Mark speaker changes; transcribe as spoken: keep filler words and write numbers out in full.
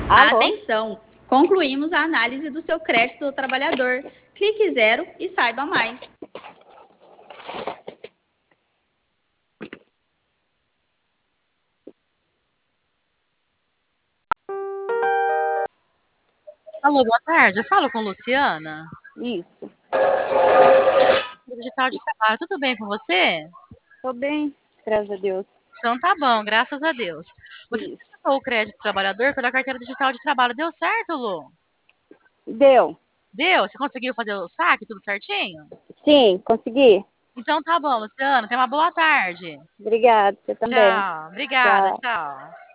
Speaker 1: Alô?
Speaker 2: Atenção! Concluímos a análise do seu crédito do trabalhador. Clique zero e saiba mais.
Speaker 3: Alô, boa tarde. Eu falo com Luciana,
Speaker 1: Isso.
Speaker 3: digital de trabalho. Tudo bem com você?
Speaker 1: Tô bem, graças a Deus.
Speaker 3: Então tá bom, graças a Deus. Você
Speaker 1: Isso.
Speaker 3: solicitou o crédito do trabalhador pela carteira digital de trabalho. Deu certo, Lu?
Speaker 1: Deu.
Speaker 3: Deu? Você conseguiu fazer o saque, tudo certinho?
Speaker 1: Sim, consegui.
Speaker 3: Então tá bom, Luciana. Tenha uma boa tarde.
Speaker 1: Obrigada, você também.
Speaker 3: Tchau. Obrigada,
Speaker 1: Tchau.
Speaker 3: tchau.